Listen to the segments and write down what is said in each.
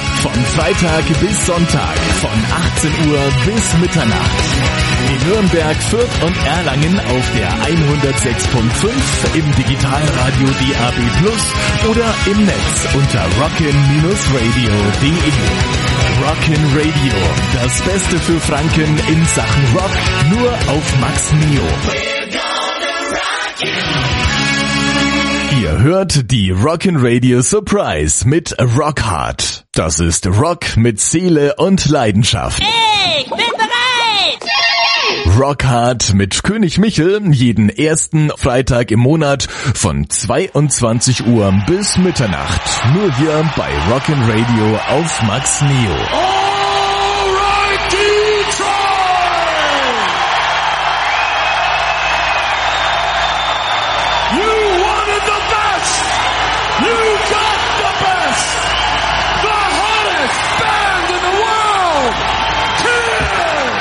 Von Freitag bis Sonntag, von 18 Uhr bis Mitternacht. In Nürnberg, Fürth und Erlangen auf der 106.5, im Digitalradio DAB+ oder im Netz unter rockin-radio.de. Rockin' Radio, das Beste für Franken in Sachen Rock, nur auf Max Neo. Ihr hört die Rockin' Radio Surprise mit Rockhard. Das ist Rock mit Seele und Leidenschaft. Ich bin bereit! Rockhard mit König Michel jeden ersten Freitag im Monat von 22 Uhr bis Mitternacht. Nur hier bei Rockin' Radio auf Max Neo. Alright, Detroit! You wanted the best! You got the best! The hottest band in the world! Kiss!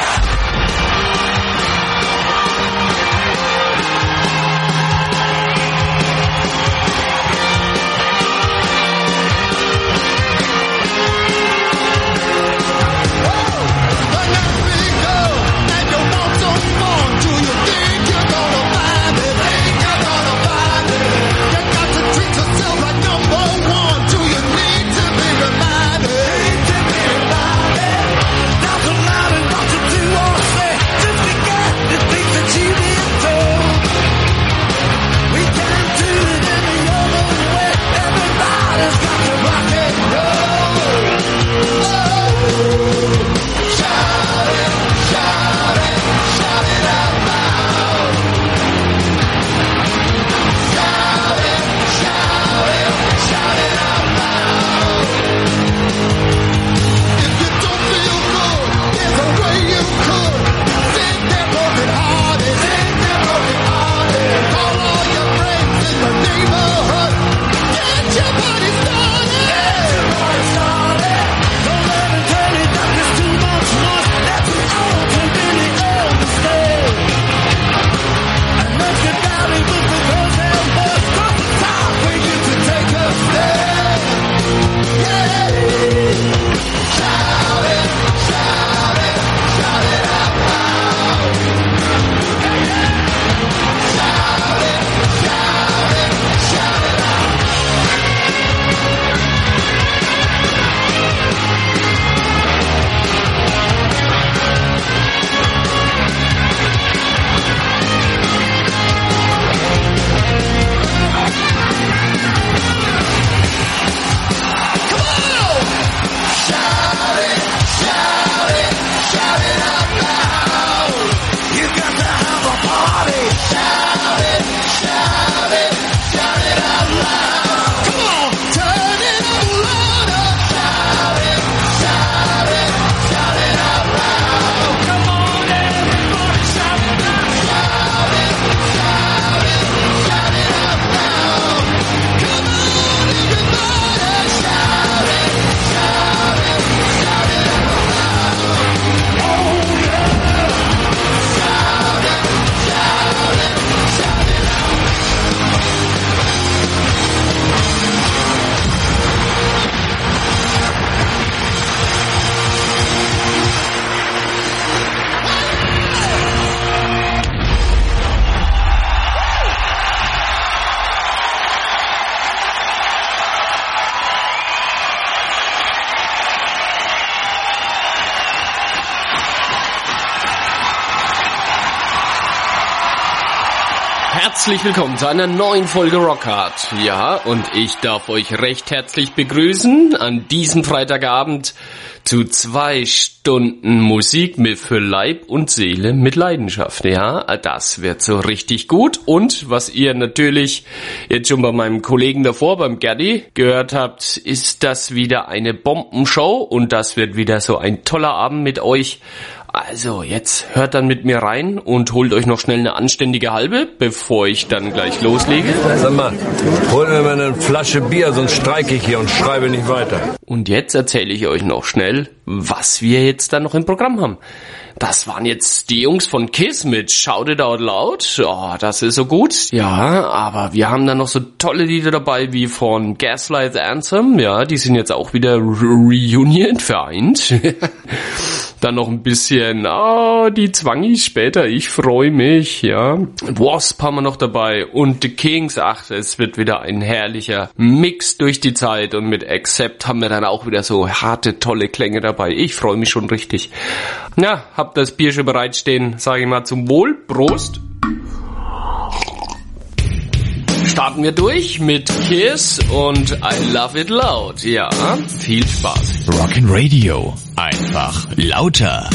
Herzlich willkommen zu einer neuen Folge Rockhard. Ja, und ich darf euch recht herzlich begrüßen an diesem Freitagabend zu 2 Stunden Musik für Leib und Seele mit Leidenschaft. Ja, das wird so richtig gut. Und was ihr natürlich jetzt schon bei meinem Kollegen davor, beim Gerdi, gehört habt, ist das wieder eine Bombenshow und das wird wieder so ein toller Abend mit euch. Also, jetzt hört dann mit mir rein und holt euch noch schnell eine anständige halbe, bevor ich dann gleich loslege. Sag mal, hol mir mal eine Flasche Bier, sonst streike ich hier und schreibe nicht weiter. Und jetzt erzähle ich euch noch schnell, was wir jetzt dann noch im Programm haben. Das waren jetzt die Jungs von Kiss mit Shout It Out Loud. Oh, das ist so gut. Ja, aber wir haben dann noch so tolle Lieder dabei wie von Gaslight Anthem. Ja, die sind jetzt auch wieder Reunion vereint. Dann noch ein bisschen, die Zwangis später, ich freue mich, ja. Wasp haben wir noch dabei und The Kings. Ach, es wird wieder ein herrlicher Mix durch die Zeit und mit Accept haben wir dann auch wieder so harte, tolle Klänge dabei. Ich freue mich schon richtig. Na, habt das Bier schon bereitstehen, sage ich mal zum Wohl. Prost! Starten wir durch mit Kiss und I Love It Loud. Ja, viel Spaß. Rockin' Radio. Einfach lauter.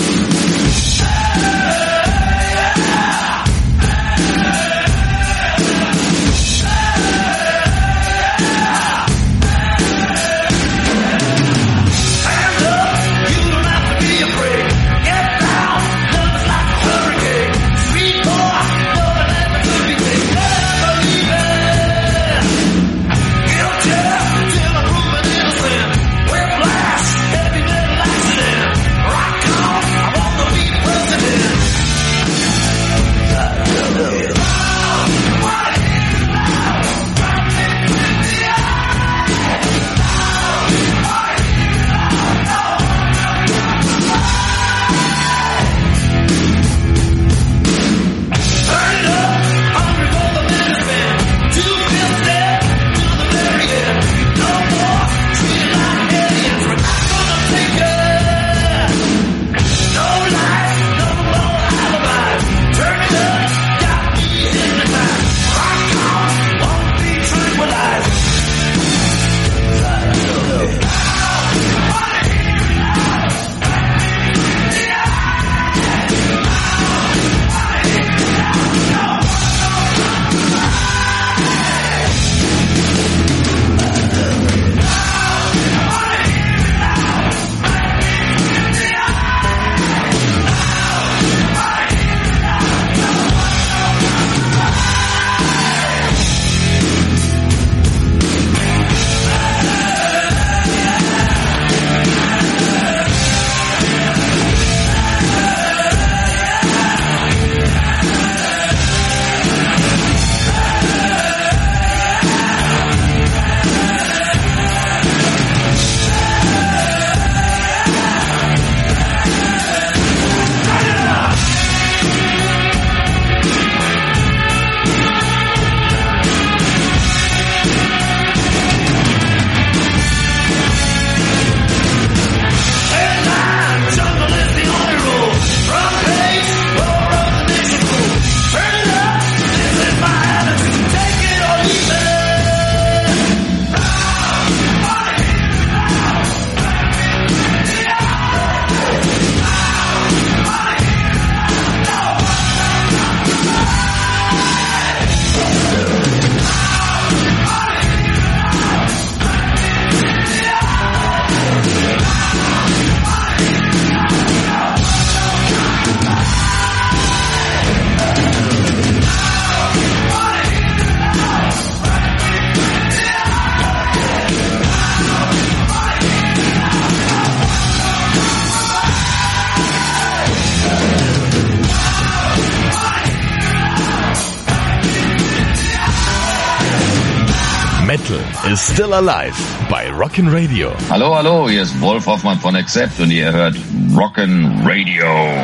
Metal is still alive bei Rockin' Radio. Hallo, hier ist Wolf Hoffmann von Accept und ihr hört Rockin' Radio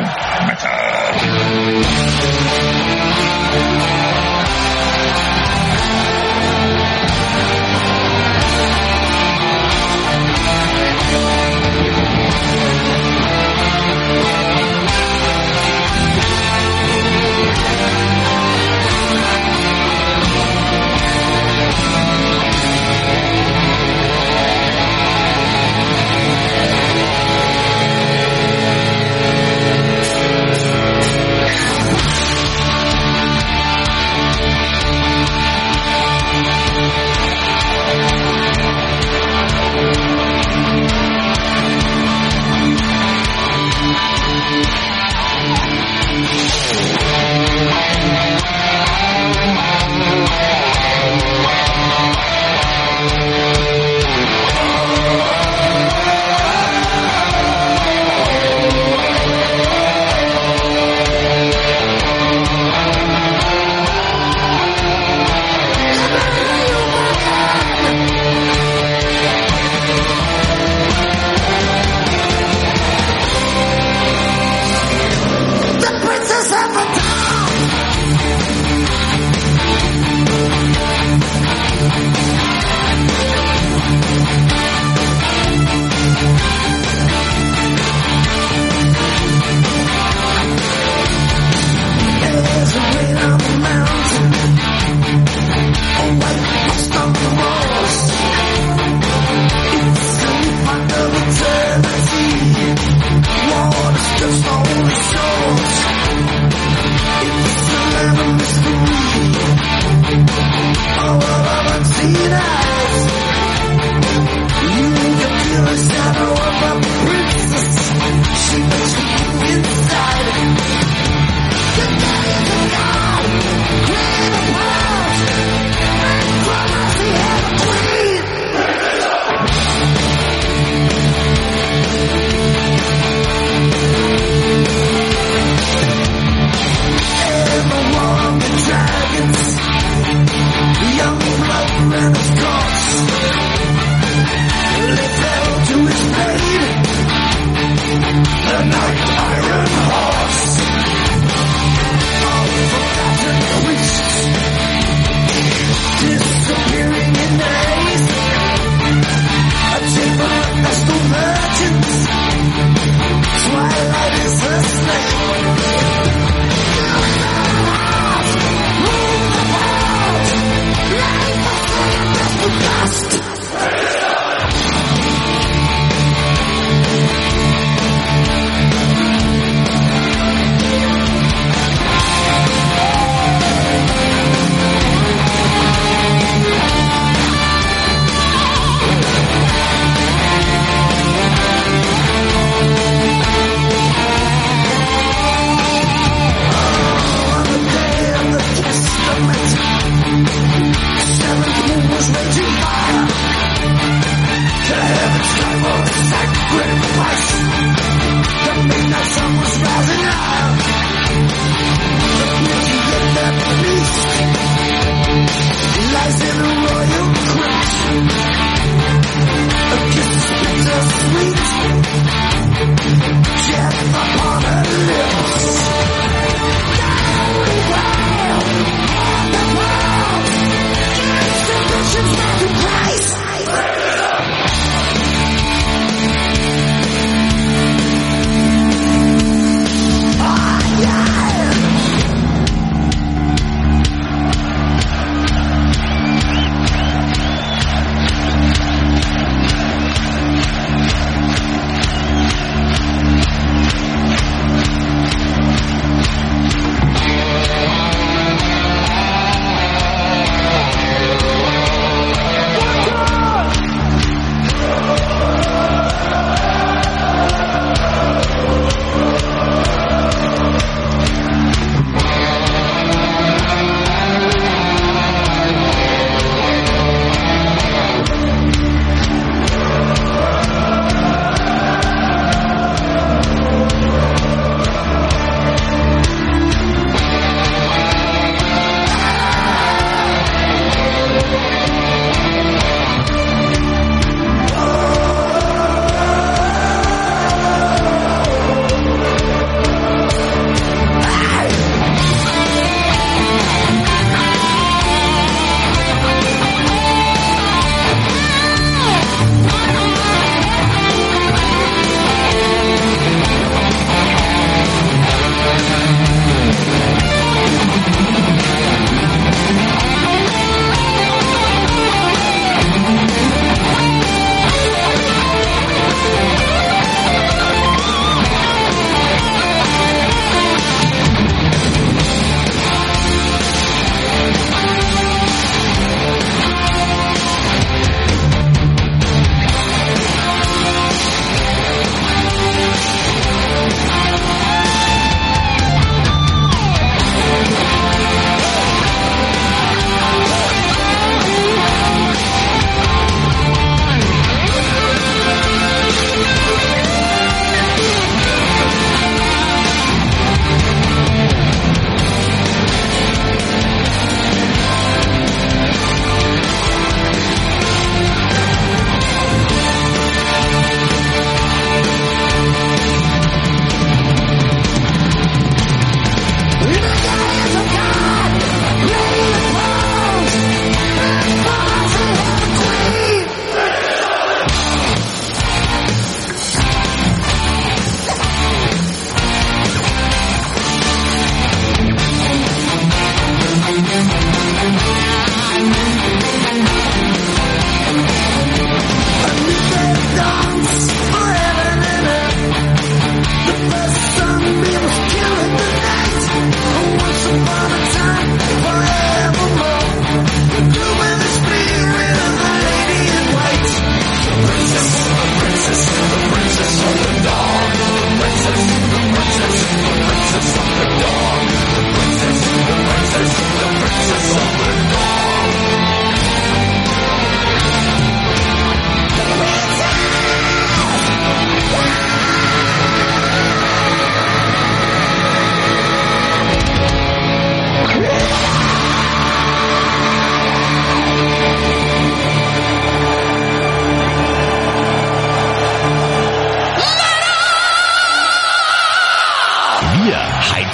Metal.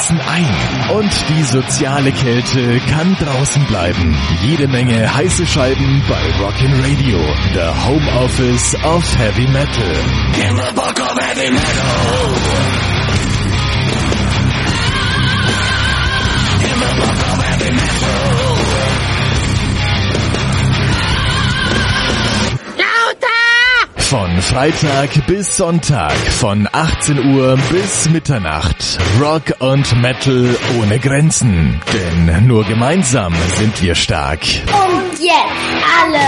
heizen ein und die soziale Kälte kann draußen bleiben. Jede Menge heiße Scheiben bei Rockin' Radio, the home office of Heavy Metal. Give a book of Heavy Metal. Give a book of Heavy Metal. Von Freitag bis Sonntag, von 18 Uhr bis Mitternacht. Rock und Metal ohne Grenzen. Denn nur gemeinsam sind wir stark. Und jetzt alle!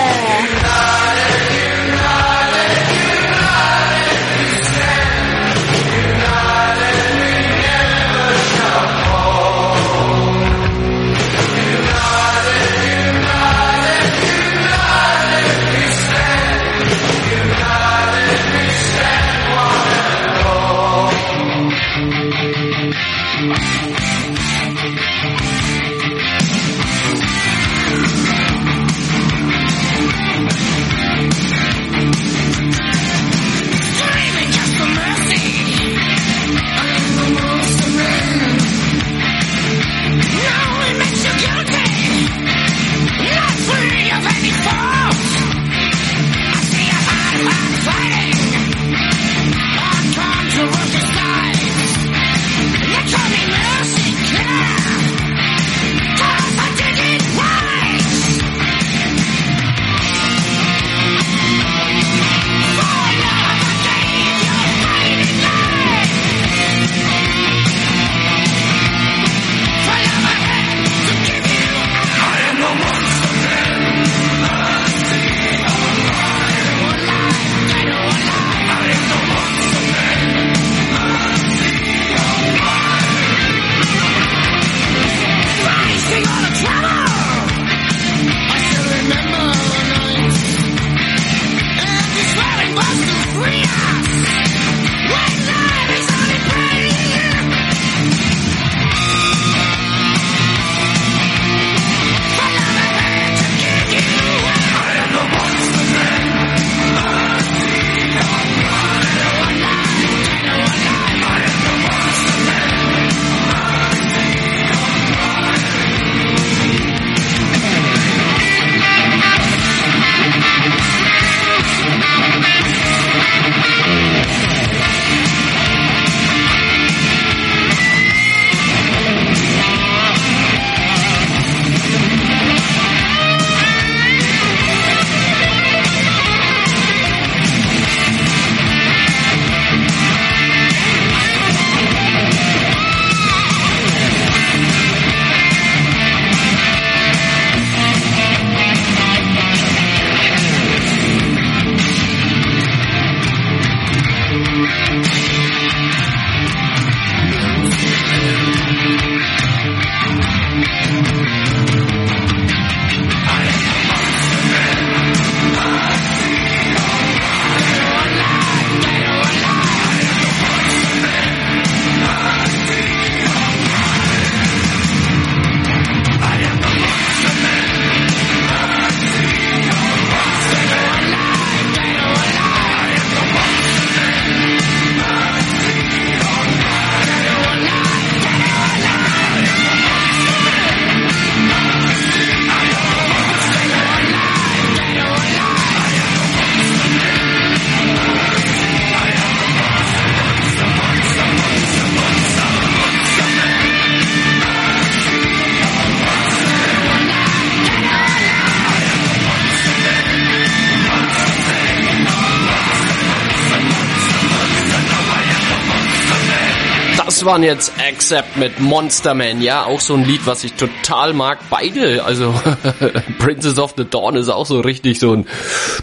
Das waren jetzt Accept mit Monster Man, ja, auch so ein Lied, was ich total mag. Beide, also Princess of the Dawn ist auch so richtig so ein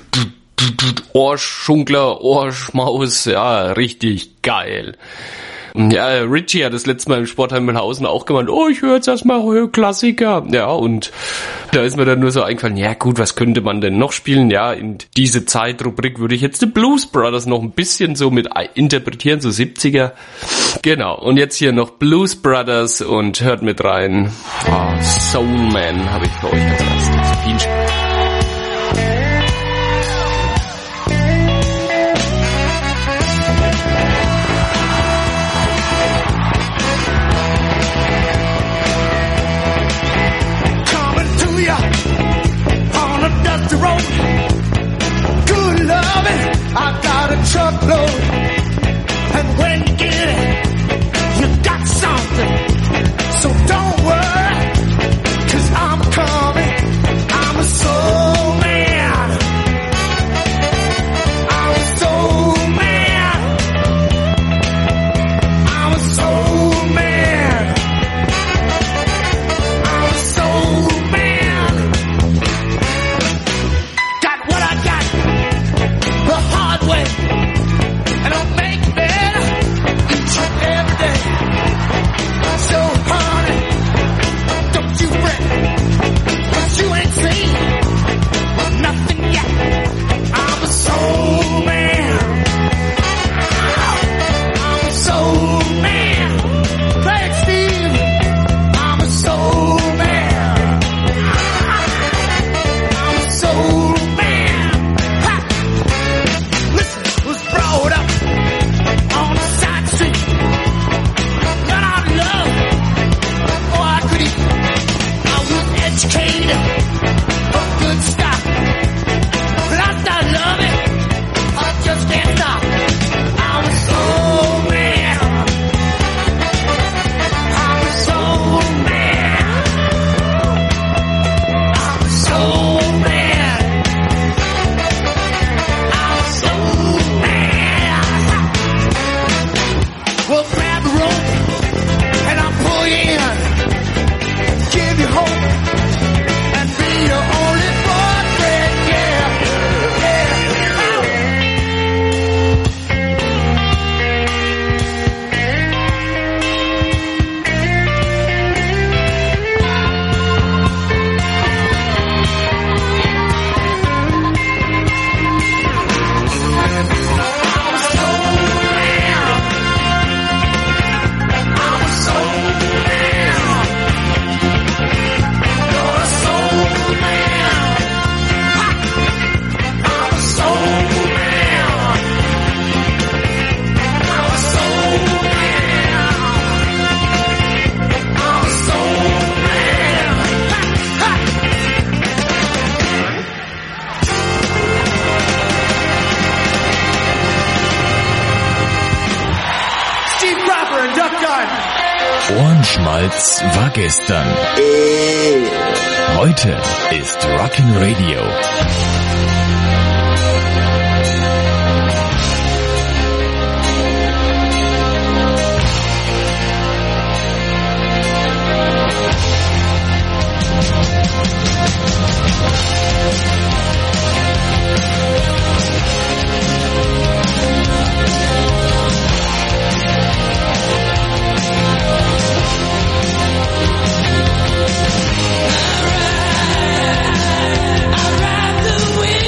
Ohrschunkler, Ohrschmaus, ja, richtig geil. Ja, Richie hat das letzte Mal im Sportheim Mühlhausen auch gemeint, oh, ich höre jetzt erstmal Klassiker. Ja, und da ist mir dann nur so eingefallen, ja gut, was könnte man denn noch spielen? Ja, in diese Zeitrubrik würde ich jetzt die Blues Brothers noch ein bisschen so mit interpretieren, so 70er. Genau, und jetzt hier noch Blues Brothers und hört mit rein. Oh, Soul Man habe ich für euch als Viel Spaß. Ohrenschmalz war gestern. Heute ist Rockin' Radio. I ride the wind.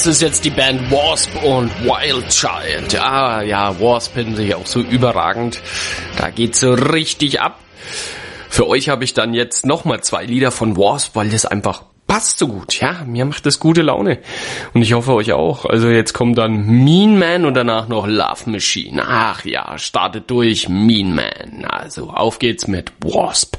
Das ist jetzt die Band Wasp und Wild Child. Ja, Wasp finde ich auch so überragend. Da geht's so richtig ab. Für euch habe ich dann jetzt nochmal 2 Lieder von Wasp, weil das einfach passt so gut. Ja, mir macht das gute Laune. Und ich hoffe euch auch. Also jetzt kommt dann Mean Man und danach noch Love Machine. Ach ja, startet durch Mean Man. Also auf geht's mit Wasp.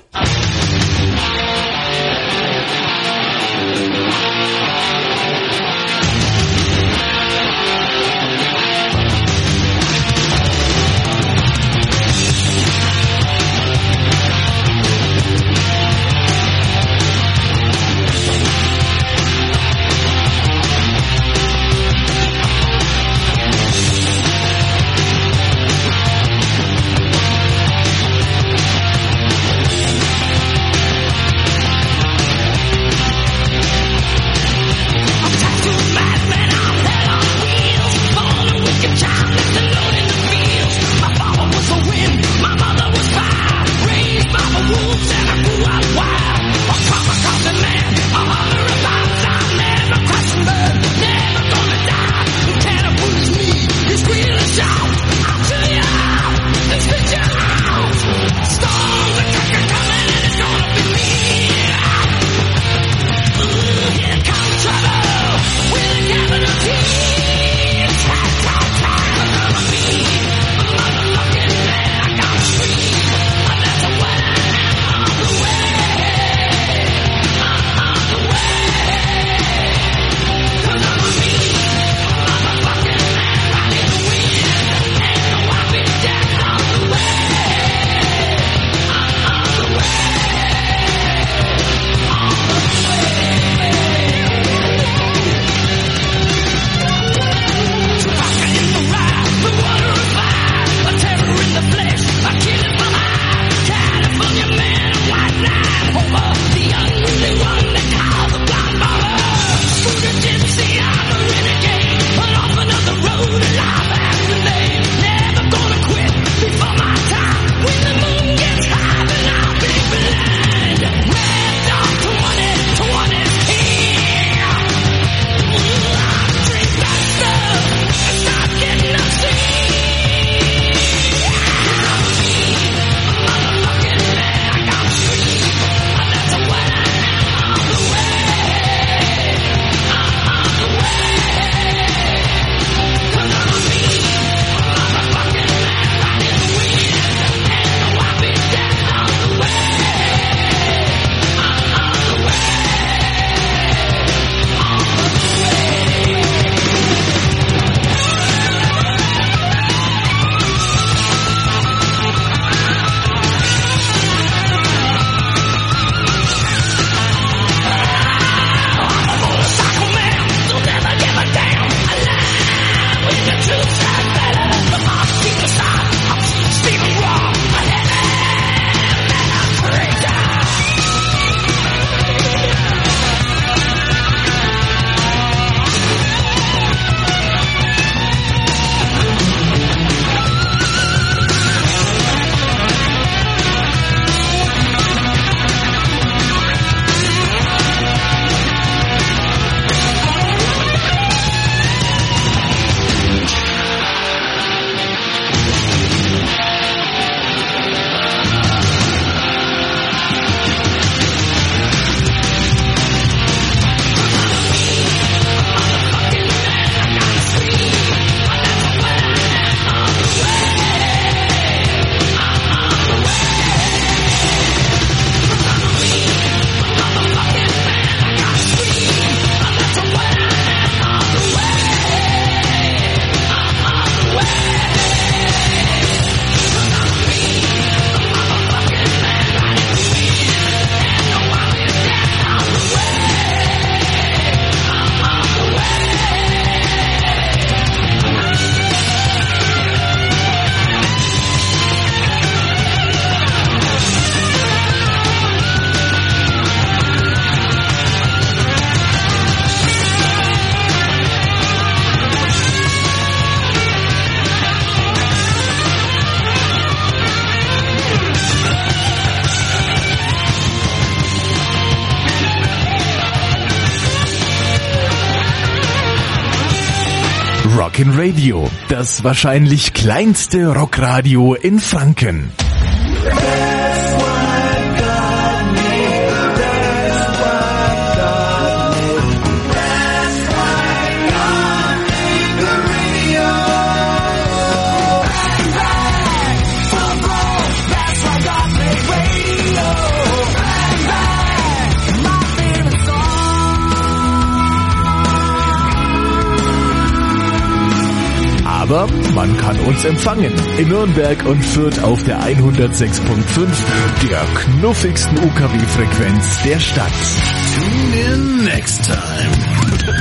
Rockin' Radio, das wahrscheinlich kleinste Rockradio in Franken. Aber man kann uns empfangen in Nürnberg und Fürth auf der 106.5, der knuffigsten UKW-Frequenz der Stadt. Tune in next time.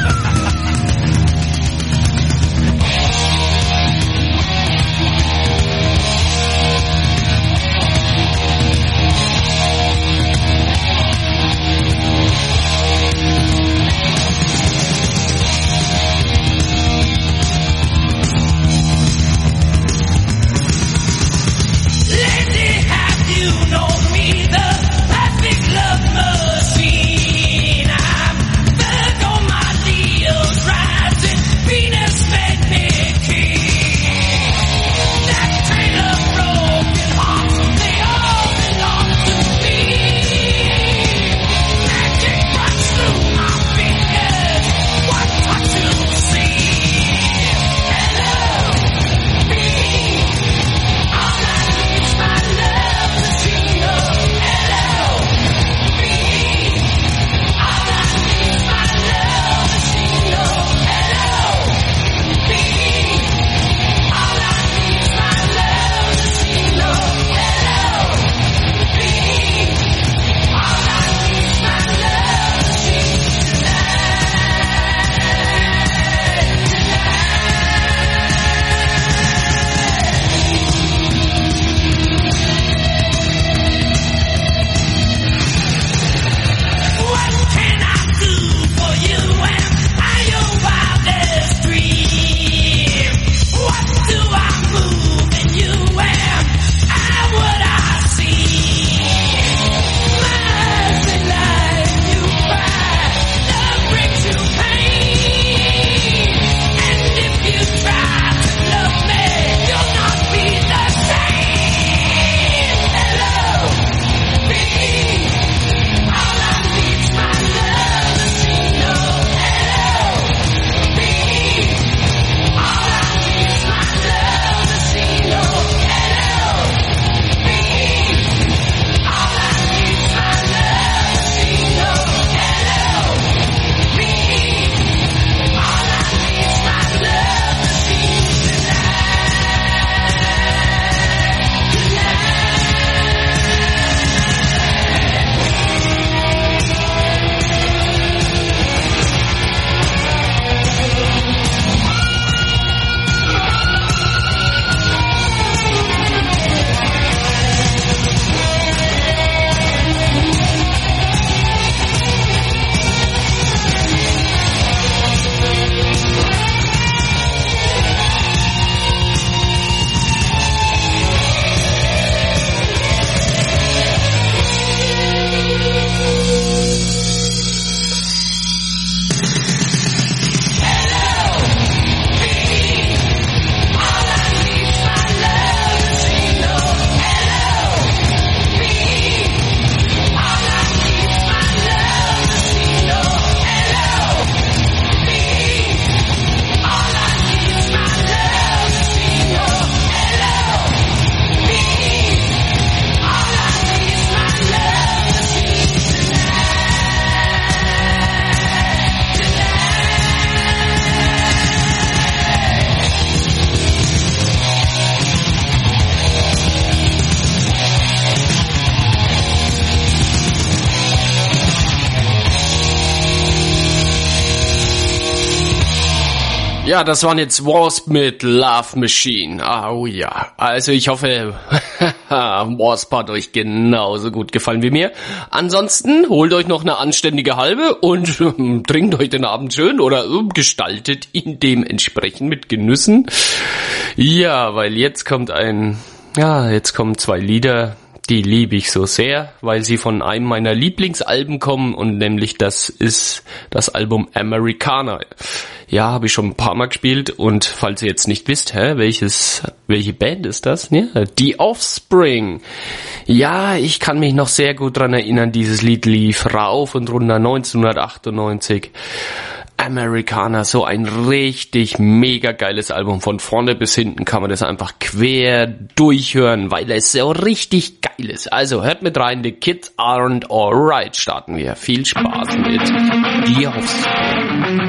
Ja, das waren jetzt Wasp mit Love Machine. Oh ja, also ich hoffe, Wasp hat euch genauso gut gefallen wie mir. Ansonsten holt euch noch eine anständige halbe und trinkt euch den Abend schön oder gestaltet ihn dementsprechend mit Genüssen. Ja, weil jetzt kommen zwei Lieder, die liebe ich so sehr, weil sie von einem meiner Lieblingsalben kommen und nämlich das ist das Album Americana. Ja, habe ich schon ein paar Mal gespielt und falls ihr jetzt nicht wisst, welche Band ist das? Ja, The Offspring. Ja, ich kann mich noch sehr gut dran erinnern, dieses Lied lief rauf und runter 1998. Americana, so ein richtig mega geiles Album. Von vorne bis hinten kann man das einfach quer durchhören, weil es so richtig geil ist. Also hört mit rein, The Kids Aren't Alright starten wir. Viel Spaß mit The Offspring.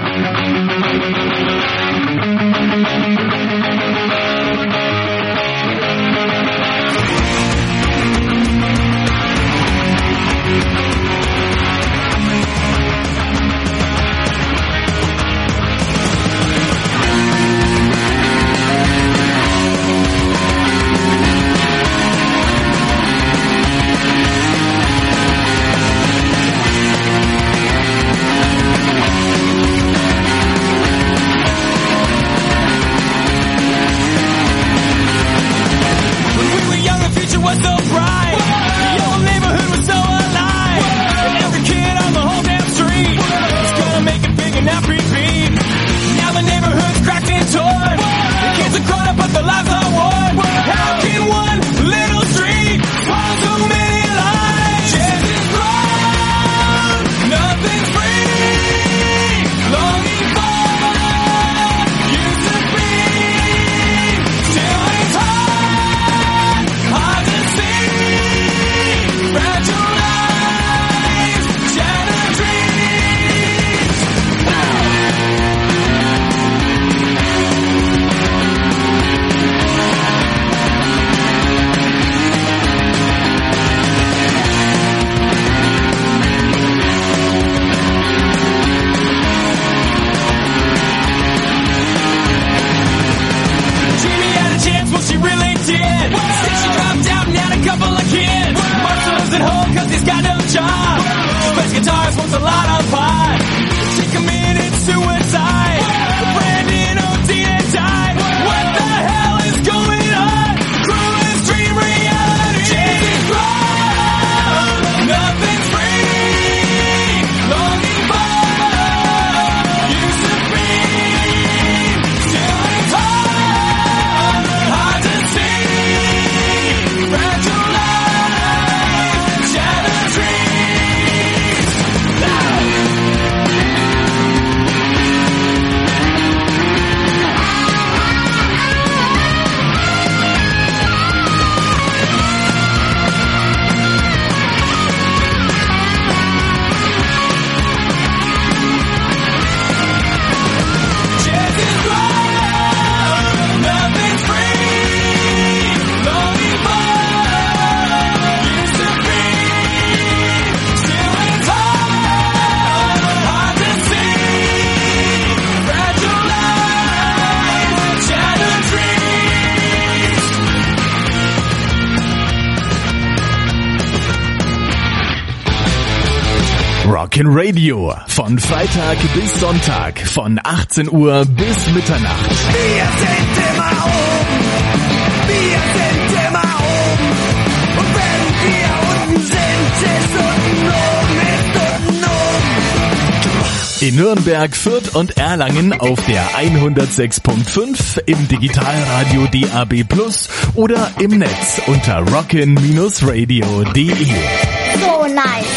Rockin' Radio. Von Freitag bis Sonntag. Von 18 Uhr bis Mitternacht. Wir sind immer oben. Wir sind immer oben. Und wenn wir unten sind, ist unten oben, ist unten oben. In Nürnberg, Fürth und Erlangen auf der 106.5, im Digitalradio DAB+ oder im Netz unter rockin-radio.de. So nice.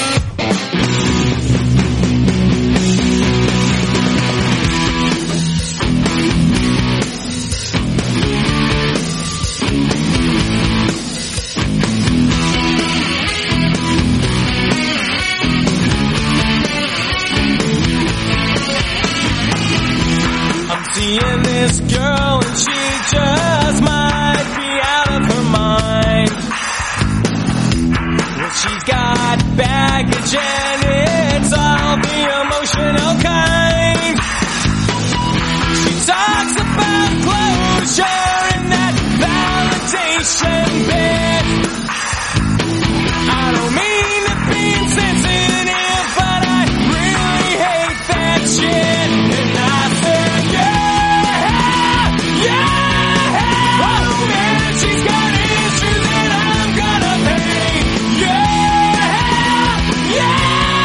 Seeing this girl and she just might be out of her mind. Well, she's got baggage and it's all the emotional kind. She talks about closure and that validation bit. I don't mean to be insensitive, but I really hate that shit. And I said, yeah. She's got issues that I'm gonna pay. Yeah, yeah.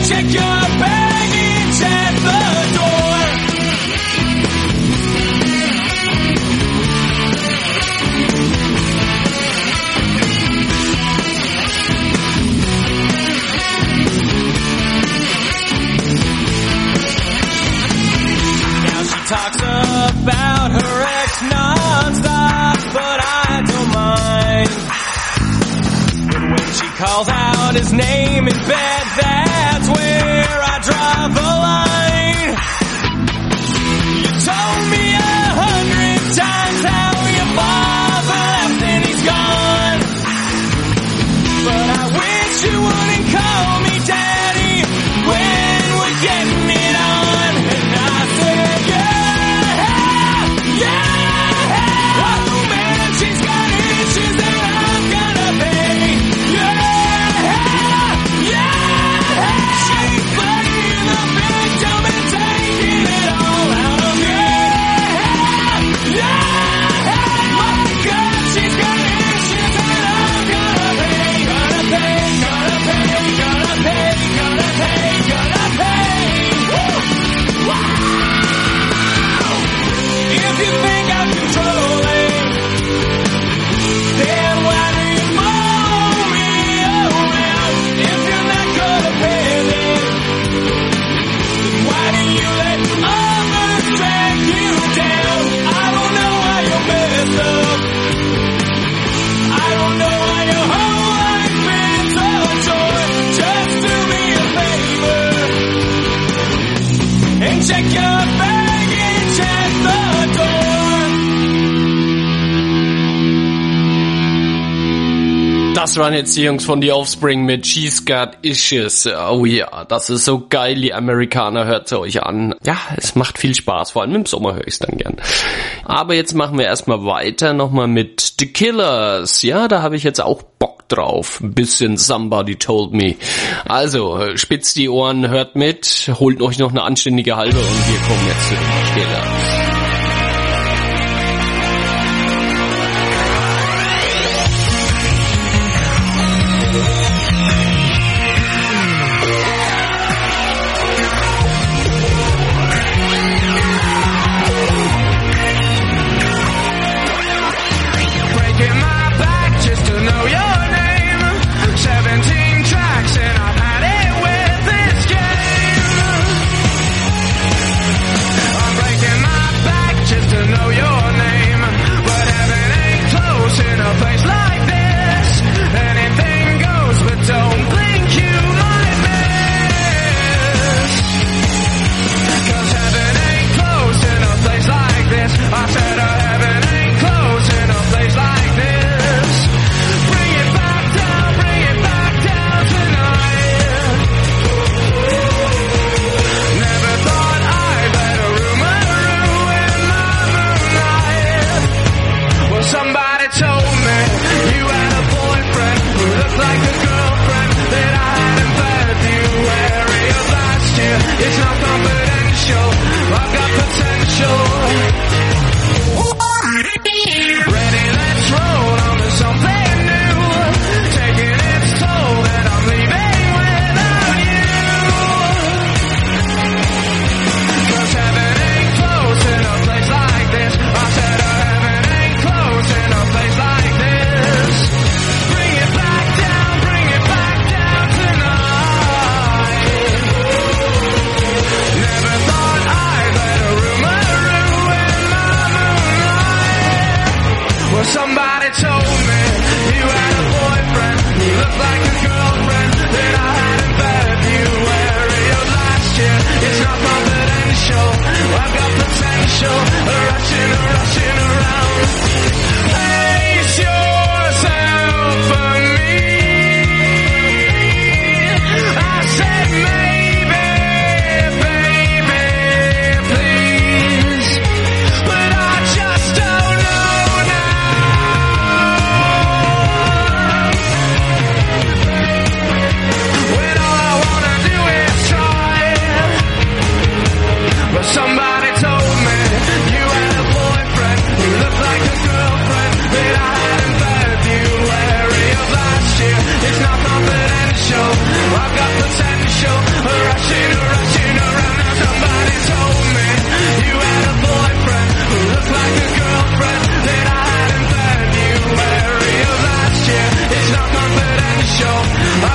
check your baggage at the door. Now she talks about her ex non-stop, but I don't mind. But when she calls out his name in bed, that's where I draw the line. You told me 100 times how your father left and he's gone, but I wish you wouldn't call me daddy when we're getting it on. And I said, yeah, oh man, she's got issues that I'm gonna pay. She's playing the victim and taking it all out of me. My God, she's got issues that I'm gonna pay. Gonna pay, gonna pay, gonna pay, gonna pay, gonna pay. Wow! If you think I'm controlling, then why do you mow me around? If you're not gonna pay me, then why do you let others drag you down? I don't know why you messed up. I don't know why your whole life been so short. Just do me a favor and check your baggage at the door. Das waren jetzt die Jungs von The Offspring mit She's Got Issues. Oh ja, das ist so geil, die Amerikaner, hört sie euch an. Ja, es macht viel Spaß, vor allem im Sommer höre ich es dann gern. Aber jetzt machen wir erstmal weiter nochmal mit The Killers. Ja, da habe ich jetzt auch Bock drauf. Ein bisschen Somebody Told Me. Also, spitzt die Ohren, hört mit, holt euch noch eine anständige Halbe und wir kommen jetzt zu den Killers. Breaking my back just to know your name. 17 tracks and I've had it with this game. I'm breaking my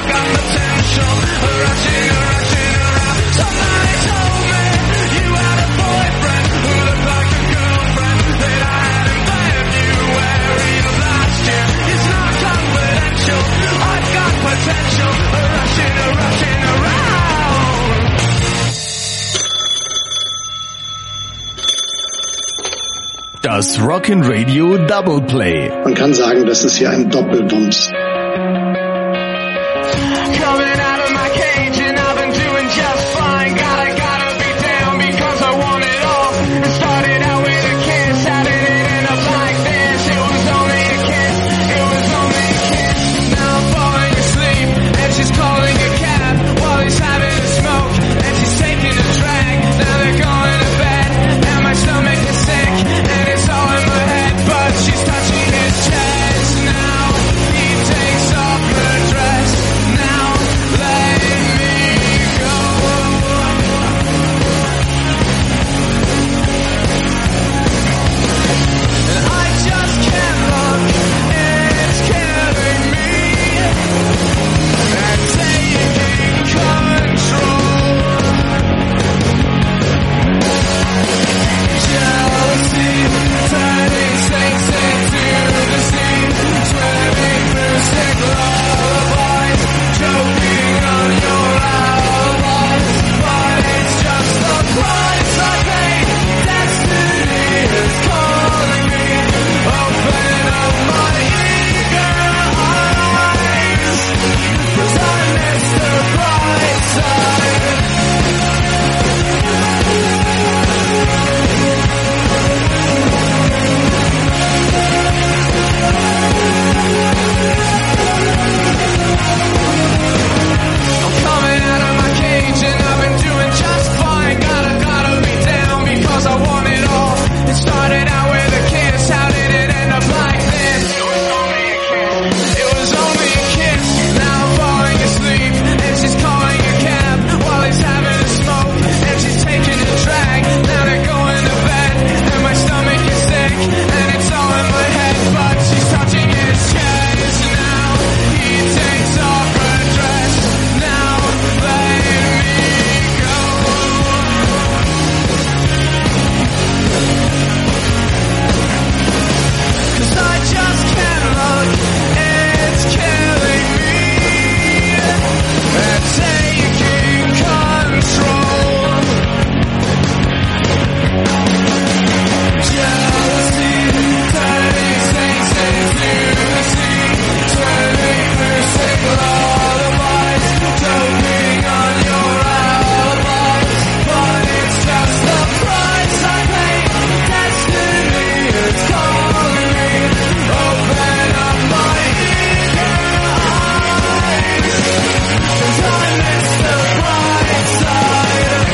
I've got potential, rushing around. Somebody told me you had a boyfriend who looked like a girlfriend that I had in February of last year. It's not confidential, I've got potential, rushing around. Das Rockin' Radio Double Play. Man kann sagen, das ist hier ein Doppeldumps. Coming out of my cage and I've been doing just fine. Gotta be down because I want it all. It started out with a kiss, how did it end up like this? It was only a kiss, it was only a kiss. Now I'm falling asleep and she's calling a cab while he's having a smoke and she's taking a drag. Now they're going to bed and my stomach is sick and it's all in my head, but she's touching his chest now. He takes off her dress. Now let me go. And I just can't look, it's killing me. And taking control. Jealousy turning saints into the sea, swimming through sick lullabies, choking on your alibis, but it's just the price I pay. Destiny is calling me. Open up my eager eyes, 'cause I miss the bright side. I'm coming out of my cage and I've been doing just fine. Gotta be down because I want it all. It started out with a kiss, how did it end up like this? It was only a kiss, it was only a kiss. Now I'm falling asleep and she's calling a cab while he's having a smoke and she's taking a drag. Now they're going to bed and my stomach is sick and it's all in my head, but she's touching his chest. Now he takes off her dress. Now let me go. 'Cause I just can't look, it's killing me. And taking control. Jealousy turning saints into the sea, swimming through sick lullabies, choking on your alibis, but it's just the price I pay. Destiny is calling me. Open up my eager eyes, 'cause I miss the bright side.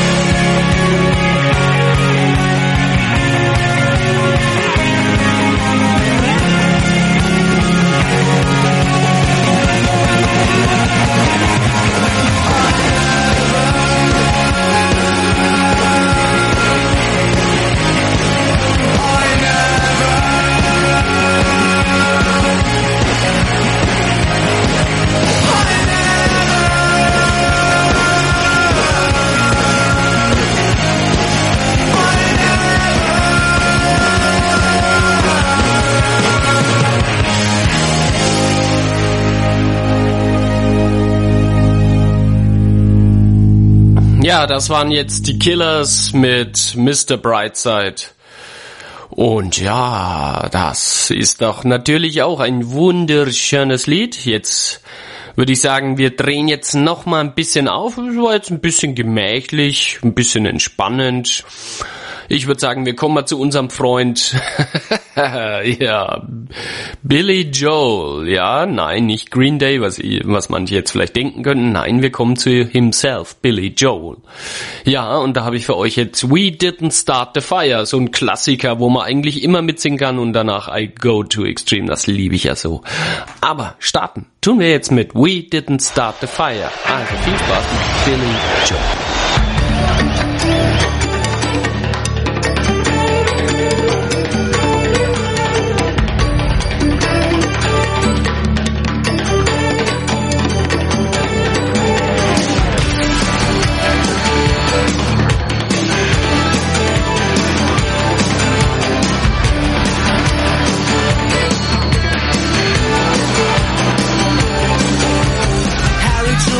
Ja, das waren jetzt die Killers mit Mr. Brightside. Und ja, das ist doch natürlich auch ein wunderschönes Lied. Jetzt würde ich sagen, wir drehen jetzt noch mal ein bisschen auf. Es war jetzt ein bisschen gemächlich, ein bisschen entspannend. Ich würde sagen, wir kommen mal zu unserem Freund, ja, Billy Joel. Ja, nein, nicht Green Day, was manche jetzt vielleicht denken könnten. Nein, wir kommen zu himself, Billy Joel. Ja, und da habe ich für euch jetzt We Didn't Start the Fire, so ein Klassiker, wo man eigentlich immer mitsingen kann und danach I Go to Extreme, das liebe ich ja so. Aber starten tun wir jetzt mit We Didn't Start the Fire. Also viel Spaß mit Billy Joel.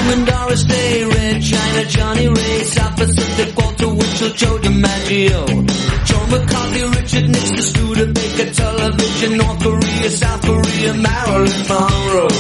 and Doris Day, Red China, Johnny Ray, South Pacific, Walter Winchell, Joe DiMaggio, Joe McCarthy, Richard Nixon, Studebaker, Television, North Korea, South Korea, Marilyn Monroe.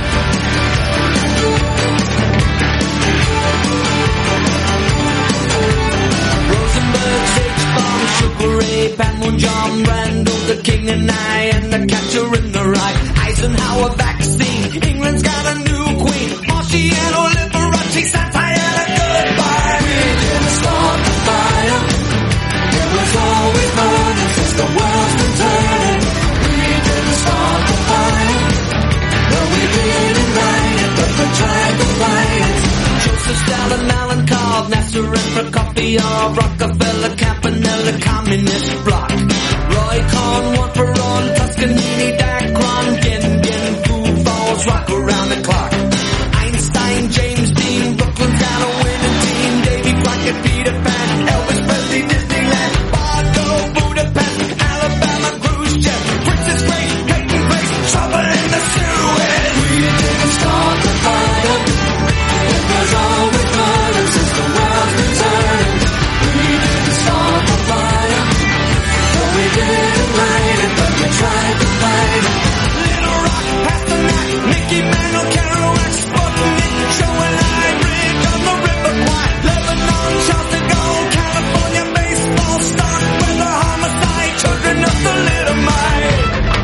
Rosenberg, H-Bomb, Sugar Ray, Pat John Randall, the King and I, and the Catcher in the Rye, Eisenhower vaccine, England's got a new queen, Marciano, Liberace, satire, and a goodbye. We didn't start the fire, it was always burning since the world's been turning. We didn't start the fire, no we didn't light it, but we tried to fight it. Joseph Stalin, Alan Cobb, Nasser and Prokofiev, Rockefeller, Campanella, Communist Bloc, Roy Cohn, one for all, Toscanini, Dacron, Gin, Food Falls, rock around the clock. Einstein, James Dean, Brooklyn's got a winning team, Davy Crockett, Peter Pan, Elvis Presley, Disneyland, Bardo, Budapest, Alabama, Khrushchev, Princess Grace, Peyton Grace, trouble in the Suez. We didn't start the fire, it was always burning since the world's been turning. We didn't start the fire, no we didn't light it, but we tried to fight it. Little Rock, Pasternak, Mickey Mantle, Kerouac, Sputnik, Joe and I, Bridge on the River Kwai, Lebanon, Charles de Gaulle, California, baseball star, weather, homicide, children of the little mite.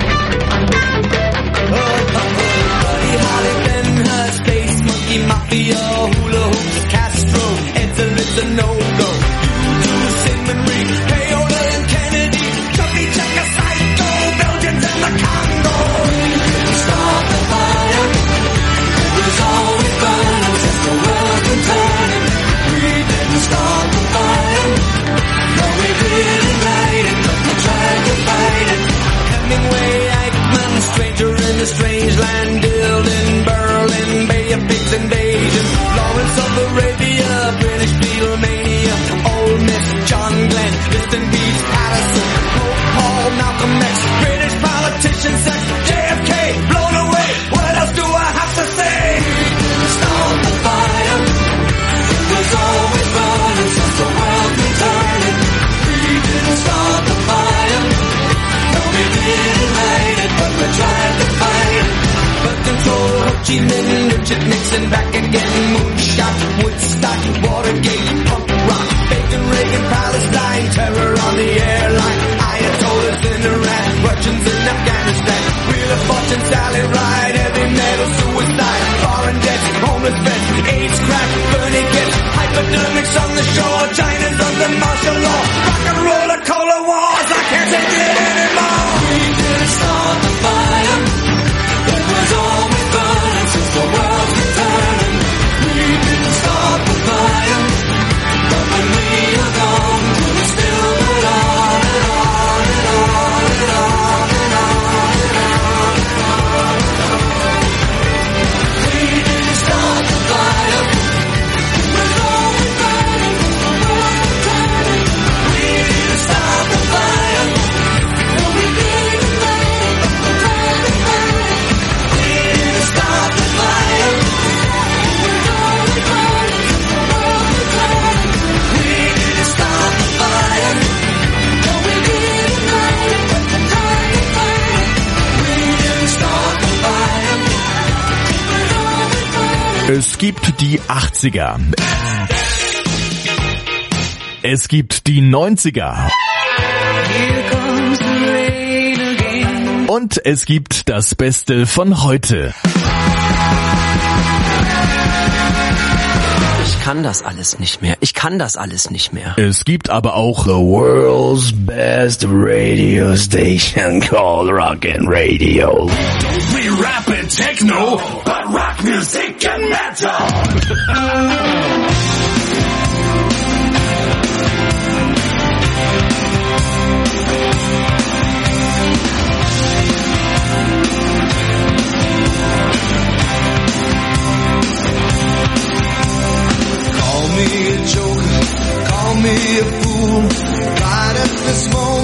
Buddy Holly, Ben Hur, Space Monkey, Mafia, Hula Hoops, Castro, Edsel, a no-go. U2, Simon Reed, Payola and Kennedy, Chubby Checker, Psycho, Belgians and the Congo. We didn't start the fire, it was always burning since the world's been turning. We didn't start the fire, no we didn't light it, but we tried to fight it. Hemingway, Eichmann, Stranger in a Strange Land, Dylan, Berlin, Bay of Pigs invasion, Lawrence of Arabia, British Beatlemania, Ole Miss, John Glenn, Liston Beach, Patterson, Pope Paul, Malcolm X, British politician, sex, JFK, blown away, what else do I have to say? We didn't start the fire, it was always burning since the world's been turning. We didn't start the fire, no we didn't light it, but we tried to fight it. But control, Ho Chi Minh, Richard Nixon, back again, Moonshot, Woodstock, Watergate, punk rock, Bacon, Reagan, Palestine, terror on the airline, Ayatollahs in Iran, Russians in Afghanistan, Wheel of Fortune, Sally Ride, heavy metal, suicide, foreign debts, homeless vets, AIDS, crack, burning gifts, hypodermics on the shore, China's under martial law, rock and roller, cola wars, I can't take it anymore. We didn't start the fire, it was always burning since the world's been turning. We didn't start the fire, but when we are gone, we'll still go on and on and on and on and on and on and on. We didn't start the fire, it was always burning since the world's been turning. We didn't start the fire, no we didn't light it, but we tried to fight it. We didn't start the fire, it was always burning since the world's been turning. We didn't start the fire, no we didn't light it, but we tried to fight it. We didn't start the fire, it was always burning. Es gibt die 80er. Es gibt die 90er. Here comes the rain again. Und es gibt das Beste von heute. Ich kann das alles nicht mehr. Ich kann das alles nicht mehr. Es gibt aber auch The world's best radio station called Rockin' Radio. We rap and techno, but rock music and metal. Call me a joker, call me a fool, right at this moment